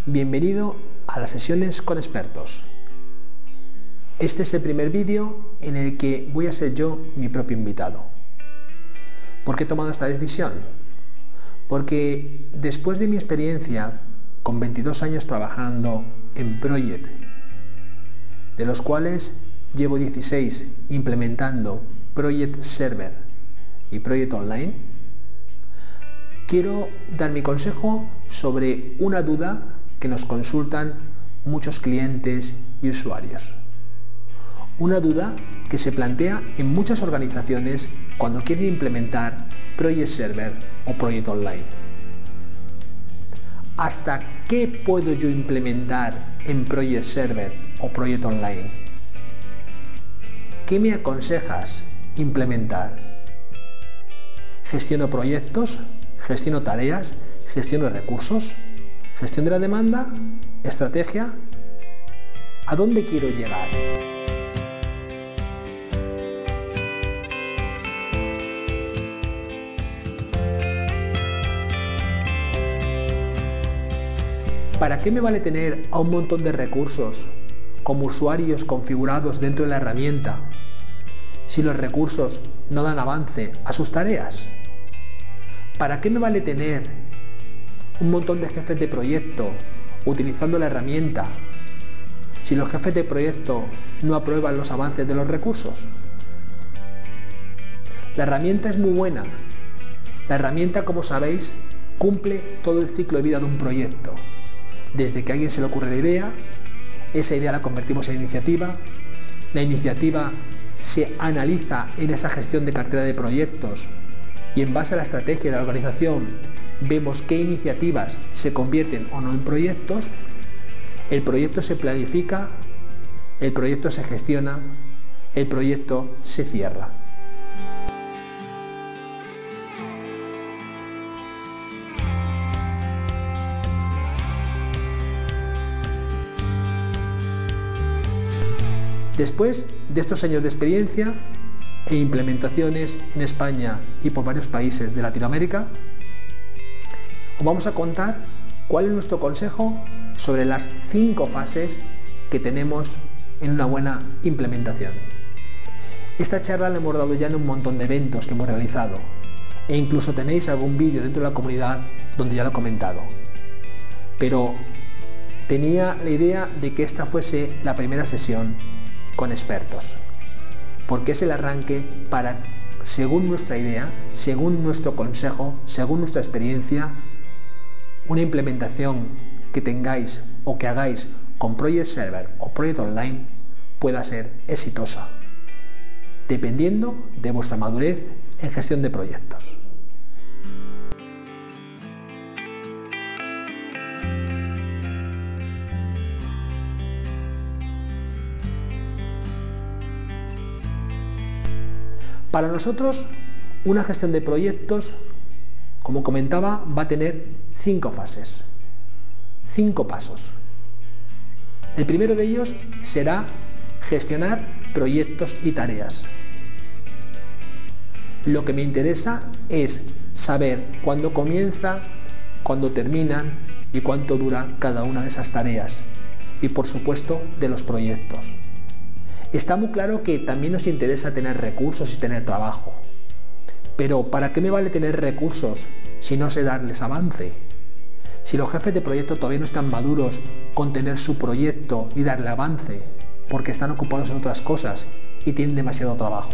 Bienvenido a las sesiones con expertos. Este es el primer vídeo en el que voy a ser yo mi propio invitado. ¿Por qué he tomado esta decisión? Porque después de mi experiencia con 22 años trabajando en Project, de los cuales llevo 16 implementando Project Server y Project Online, quiero dar mi consejo sobre una duda que nos consultan muchos clientes y usuarios. Una duda que se plantea en muchas organizaciones cuando quieren implementar Project Server o Project Online. ¿Hasta qué puedo yo implementar en Project Server o Project Online? ¿Qué me aconsejas implementar? ¿Gestiono proyectos? ¿Gestiono tareas? ¿Gestiono recursos? ¿Gestión de la demanda? ¿Estrategia? ¿A dónde quiero llegar? ¿Para qué me vale tener a un montón de recursos como usuarios configurados dentro de la herramienta si los recursos no dan avance a sus tareas? ¿Para qué me vale tener un montón de jefes de proyecto utilizando la herramienta si los jefes de proyecto no aprueban los avances de los recursos? La herramienta es muy buena. La herramienta, como sabéis, cumple todo el ciclo de vida de un proyecto. Desde que a alguien se le ocurre la idea, esa idea la convertimos en iniciativa, la iniciativa se analiza en esa gestión de cartera de proyectos y en base a la estrategia de la organización vemos qué iniciativas se convierten o no en proyectos, el proyecto se planifica, el proyecto se gestiona, el proyecto se cierra. Después de estos años de experiencia e implementaciones en España y por varios países de Latinoamérica, os vamos a contar cuál es nuestro consejo sobre las 5 fases que tenemos en una buena implementación. Esta charla la hemos dado ya en un montón de eventos que hemos realizado e incluso tenéis algún vídeo dentro de la comunidad donde ya lo he comentado. Pero tenía la idea de que esta fuese la primera sesión con expertos, porque es el arranque para, según nuestra idea, según nuestro consejo, según nuestra experiencia, una implementación que tengáis o que hagáis con Project Server o Project Online pueda ser exitosa, dependiendo de vuestra madurez en gestión de proyectos. Para nosotros, una gestión de proyectos, como comentaba, va a tener 5 fases, 5 pasos. El primero de ellos será gestionar proyectos y tareas. Lo que me interesa es saber cuándo comienza, cuándo terminan y cuánto dura cada una de esas tareas y, por supuesto, de los proyectos. Está muy claro que también nos interesa tener recursos y tener trabajo. Pero ¿para qué me vale tener recursos si no sé darles avance? Si los jefes de proyecto todavía no están maduros con tener su proyecto y darle avance, porque están ocupados en otras cosas y tienen demasiado trabajo.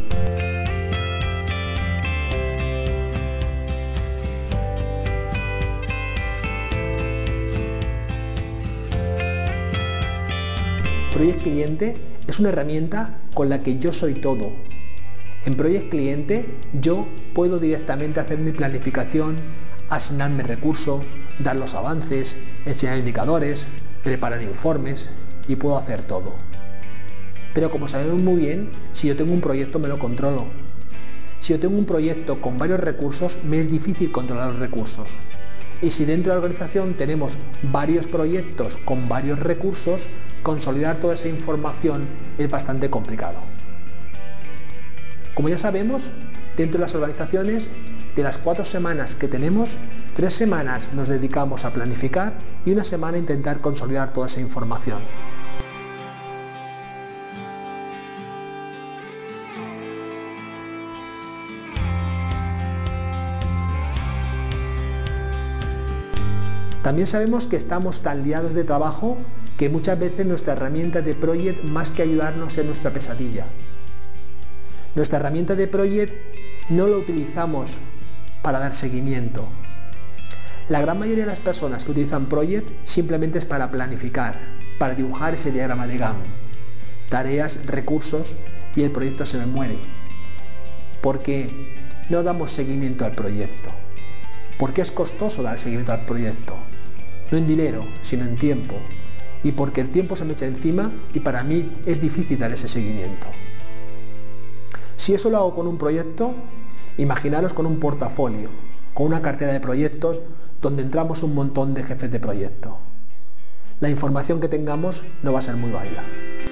Project Cliente es una herramienta con la que yo soy todo. En Project Cliente yo puedo directamente hacer mi planificación, asignarme recursos, dar los avances, enseñar indicadores, preparar informes y puedo hacer todo. Pero como sabemos muy bien, si yo tengo un proyecto me lo controlo. Si yo tengo un proyecto con varios recursos me es difícil controlar los recursos. Y si dentro de la organización tenemos varios proyectos con varios recursos, consolidar toda esa información es bastante complicado. Como ya sabemos, dentro de las organizaciones de las 4 semanas que tenemos, 3 semanas nos dedicamos a planificar y 1 semana a intentar consolidar toda esa información. También sabemos que estamos tan liados de trabajo que muchas veces nuestra herramienta de Project, más que ayudarnos, es nuestra pesadilla. Nuestra herramienta de Project no la utilizamos para dar seguimiento. La gran mayoría de las personas que utilizan Project simplemente es para planificar, para dibujar ese diagrama de Gantt, tareas, recursos, y el proyecto se me muere. Porque no damos seguimiento al proyecto. Porque es costoso dar seguimiento al proyecto. No en dinero, sino en tiempo. Y porque el tiempo se me echa encima y para mí es difícil dar ese seguimiento. Si eso lo hago con un proyecto, imaginaros con un portafolio, con una cartera de proyectos donde entramos un montón de jefes de proyecto. La información que tengamos no va a ser muy válida.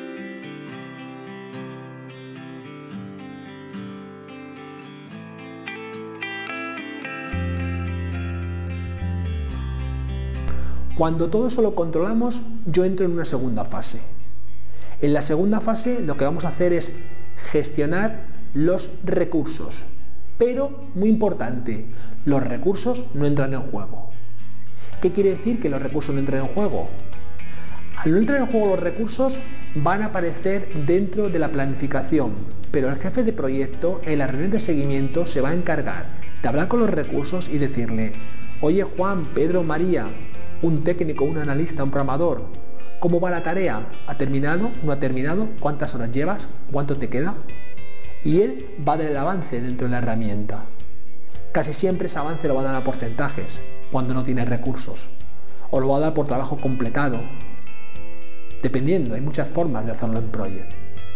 Cuando todo eso lo controlamos, yo entro en una segunda fase. En la segunda fase lo que vamos a hacer es gestionar los recursos. Pero, muy importante, los recursos no entran en juego. ¿Qué quiere decir que los recursos no entran en juego? Al no entrar en juego los recursos, van a aparecer dentro de la planificación, pero el jefe de proyecto en la reunión de seguimiento se va a encargar de hablar con los recursos y decirle: oye Juan, Pedro, María, un técnico, un analista, un programador, ¿cómo va la tarea? ¿Ha terminado? ¿No ha terminado? ¿Cuántas horas llevas? ¿Cuánto te queda? Y él va a dar el avance dentro de la herramienta. Casi siempre ese avance lo va a dar a porcentajes cuando no tiene recursos, o lo va a dar por trabajo completado, dependiendo, hay muchas formas de hacerlo en Project.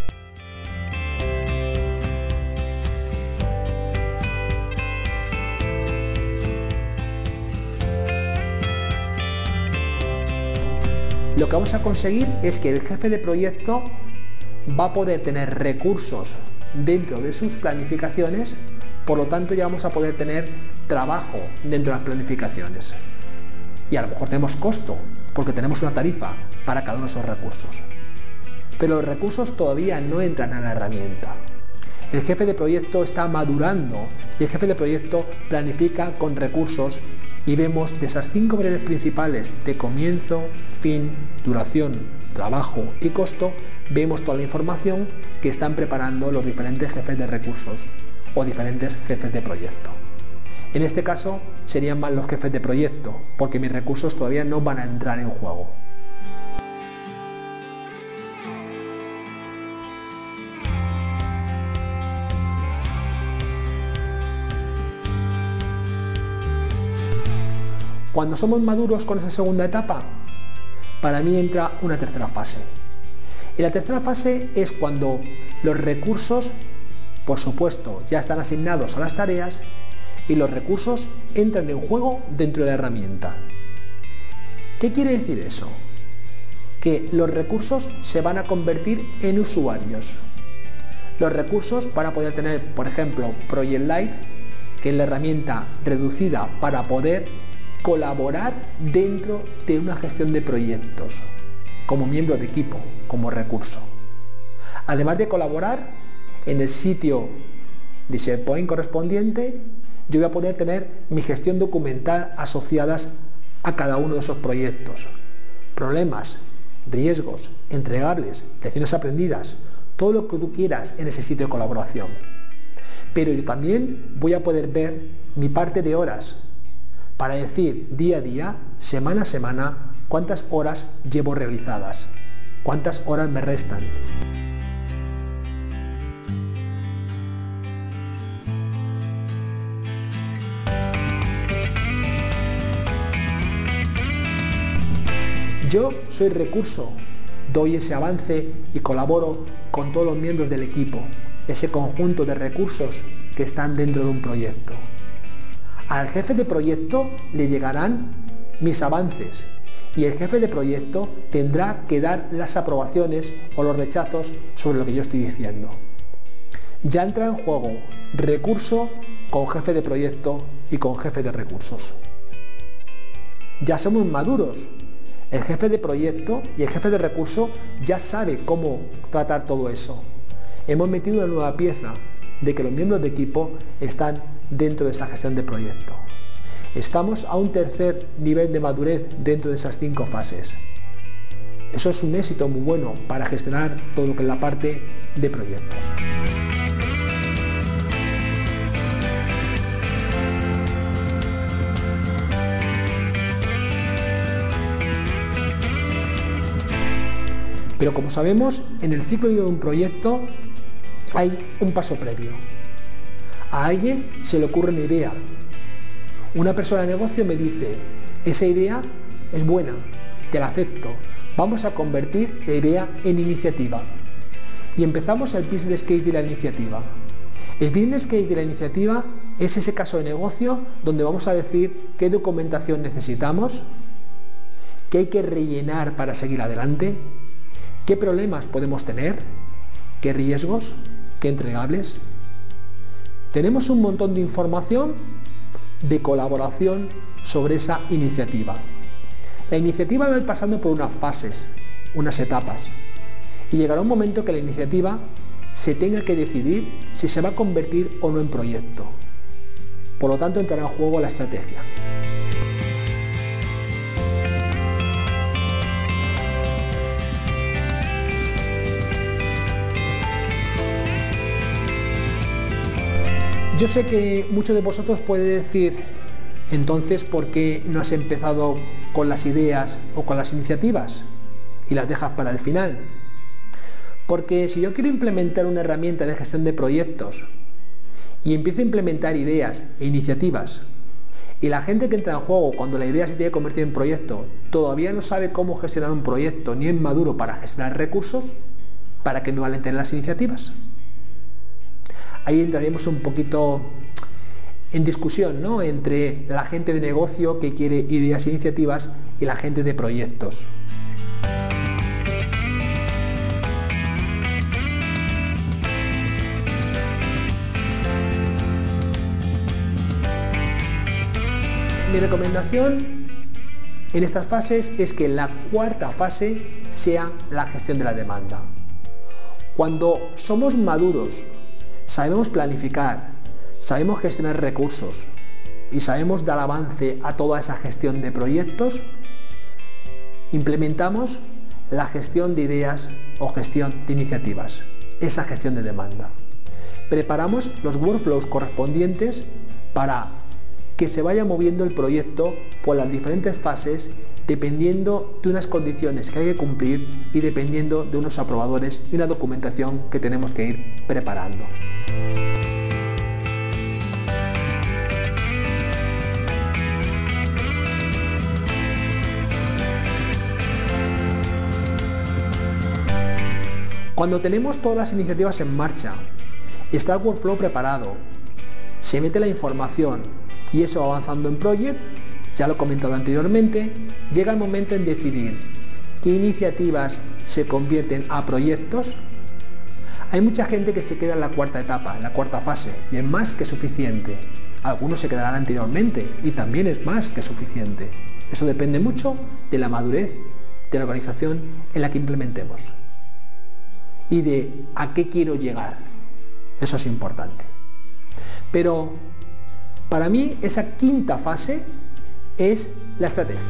Lo que vamos a conseguir es que el jefe de proyecto va a poder tener recursos dentro de sus planificaciones, por lo tanto ya vamos a poder tener trabajo dentro de las planificaciones. Y a lo mejor tenemos costo, porque tenemos una tarifa para cada uno de esos recursos. Pero los recursos todavía no entran a la herramienta. El jefe de proyecto está madurando y el jefe de proyecto planifica con recursos. Y vemos de esas 5 variables principales de comienzo, fin, duración, trabajo y costo, vemos toda la información que están preparando los diferentes jefes de recursos o diferentes jefes de proyecto. En este caso serían más los jefes de proyecto, porque mis recursos todavía no van a entrar en juego. Cuando somos maduros con esa segunda etapa, para mí entra una tercera fase. Y la tercera fase es cuando los recursos, por supuesto, ya están asignados a las tareas y los recursos entran en juego dentro de la herramienta. ¿Qué quiere decir eso? Que los recursos se van a convertir en usuarios. Los recursos van a poder tener, por ejemplo, Project Lite, que es la herramienta reducida para poder colaborar dentro de una gestión de proyectos, como miembro de equipo, como recurso. Además de colaborar, en el sitio de SharePoint correspondiente, yo voy a poder tener mi gestión documental asociadas a cada uno de esos proyectos. Problemas, riesgos, entregables, lecciones aprendidas, todo lo que tú quieras en ese sitio de colaboración. Pero yo también voy a poder ver mi parte de horas, para decir día a día, semana a semana, cuántas horas llevo realizadas, cuántas horas me restan. Yo soy recurso, doy ese avance y colaboro con todos los miembros del equipo, ese conjunto de recursos que están dentro de un proyecto. Al jefe de proyecto le llegarán mis avances y el jefe de proyecto tendrá que dar las aprobaciones o los rechazos sobre lo que yo estoy diciendo. Ya entra en juego recurso con jefe de proyecto y con jefe de recursos. Ya somos maduros. El jefe de proyecto y el jefe de recurso ya sabe cómo tratar todo eso. Hemos metido una nueva pieza de que los miembros de equipo están dentro de esa gestión de proyecto. Estamos a un tercer nivel de madurez dentro de esas 5 fases. Eso es un éxito muy bueno para gestionar todo lo que es la parte de proyectos. Pero como sabemos, en el ciclo de vida de un proyecto hay un paso previo. A alguien se le ocurre una idea. Una persona de negocio me dice, esa idea es buena, te la acepto, vamos a convertir la idea en iniciativa. Y empezamos el business case de la iniciativa. El business case de la iniciativa es ese caso de negocio donde vamos a decir qué documentación necesitamos, qué hay que rellenar para seguir adelante, qué problemas podemos tener, qué riesgos, qué entregables. Tenemos un montón de información de colaboración sobre esa iniciativa. La iniciativa va a ir pasando por unas fases, unas etapas, y llegará un momento que la iniciativa se tenga que decidir si se va a convertir o no en proyecto. Por lo tanto, entrará en juego la estrategia. Yo sé que muchos de vosotros pueden decir, entonces, ¿por qué no has empezado con las ideas o con las iniciativas y las dejas para el final? Porque si yo quiero implementar una herramienta de gestión de proyectos y empiezo a implementar ideas e iniciativas y la gente que entra en juego cuando la idea se tiene que convertir en proyecto todavía no sabe cómo gestionar un proyecto ni es maduro para gestionar recursos, ¿para qué me valen tener las iniciativas? Ahí entraremos un poquito en discusión, ¿no?, entre la gente de negocio que quiere ideas e iniciativas y la gente de proyectos. Mi recomendación en estas fases es que la cuarta fase sea la gestión de la demanda. Cuando somos maduros, sabemos planificar, sabemos gestionar recursos y sabemos dar avance a toda esa gestión de proyectos, implementamos la gestión de ideas o gestión de iniciativas, esa gestión de demanda. Preparamos los workflows correspondientes para que se vaya moviendo el proyecto por las diferentes fases dependiendo de unas condiciones que hay que cumplir y dependiendo de unos aprobadores y una documentación que tenemos que ir preparando. Cuando tenemos todas las iniciativas en marcha, está el workflow preparado, se mete la información y eso va avanzando en Project, ya lo he comentado anteriormente, llega el momento en decidir qué iniciativas se convierten a proyectos. Hay mucha gente que se queda en la cuarta etapa, en la cuarta fase, y es más que suficiente. Algunos se quedarán anteriormente y también es más que suficiente. Eso depende mucho de la madurez de la organización en la que implementemos y de a qué quiero llegar. Eso es importante. Pero para mí esa quinta fase es la estrategia.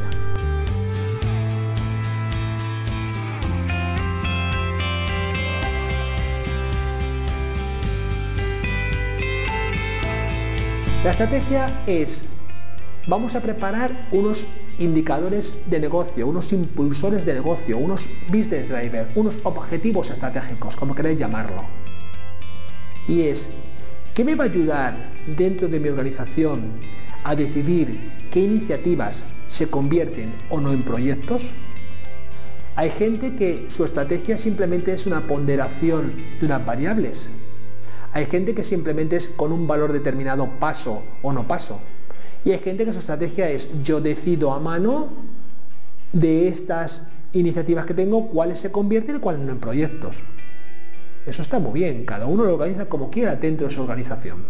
La estrategia es, vamos a preparar unos indicadores de negocio, unos impulsores de negocio, unos business drivers, unos objetivos estratégicos, como queráis llamarlo. Y es, ¿qué me va a ayudar dentro de mi organización a decidir qué iniciativas se convierten o no en proyectos? Hay gente que su estrategia simplemente es una ponderación de unas variables. Hay gente que simplemente es con un valor determinado paso o no paso. Y hay gente que su estrategia es yo decido a mano de estas iniciativas que tengo cuáles se convierten y cuáles no en proyectos. Eso está muy bien, cada uno lo organiza como quiera dentro de su organización.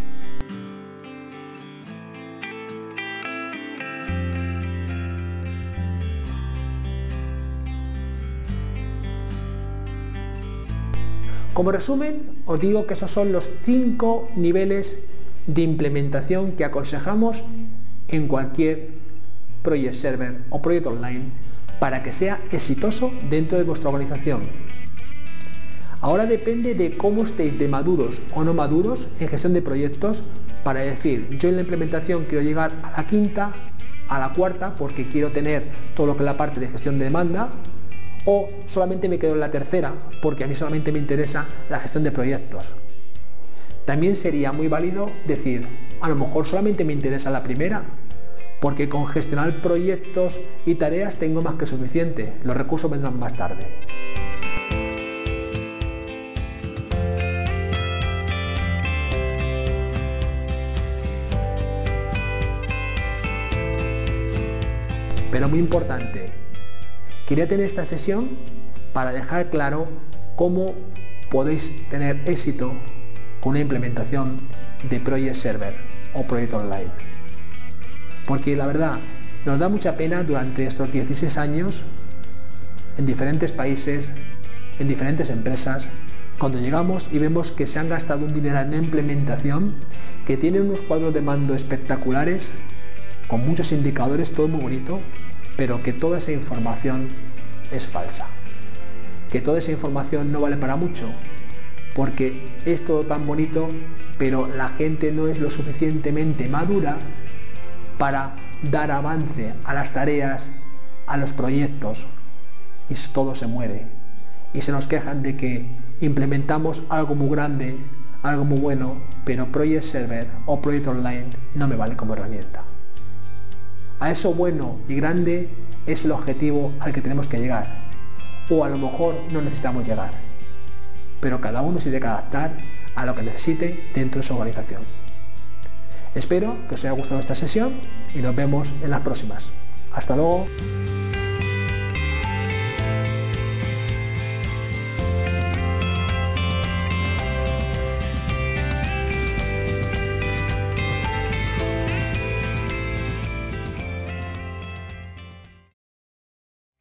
Como resumen, os digo que esos son los 5 niveles de implementación que aconsejamos en cualquier Project Server o proyecto online para que sea exitoso dentro de vuestra organización. Ahora depende de cómo estéis de maduros o no maduros en gestión de proyectos para decir, yo en la implementación quiero llegar a la 5ª, a la 4ª, porque quiero tener todo lo que es la parte de gestión de demanda, o solamente me quedo en la 3ª porque a mí solamente me interesa la gestión de proyectos. También sería muy válido decir, a lo mejor solamente me interesa la 1ª, porque con gestionar proyectos y tareas tengo más que suficiente, los recursos vendrán más tarde. Pero muy importante, quería tener esta sesión para dejar claro cómo podéis tener éxito con una implementación de Project Server o proyecto online. Porque la verdad, nos da mucha pena durante estos 16 años, en diferentes países, en diferentes empresas, cuando llegamos y vemos que se han gastado un dinero en una implementación que tiene unos cuadros de mando espectaculares, con muchos indicadores, todo muy bonito, pero que toda esa información es falsa. Que toda esa información no vale para mucho, porque es todo tan bonito, pero la gente no es lo suficientemente madura para dar avance a las tareas, a los proyectos, y todo se muere. Y se nos quejan de que implementamos algo muy grande, algo muy bueno, pero Project Server o proyecto online no me vale como herramienta. A eso bueno y grande es el objetivo al que tenemos que llegar, o a lo mejor no necesitamos llegar, pero cada uno se tiene que adaptar a lo que necesite dentro de su organización. Espero que os haya gustado esta sesión y nos vemos en las próximas. Hasta luego.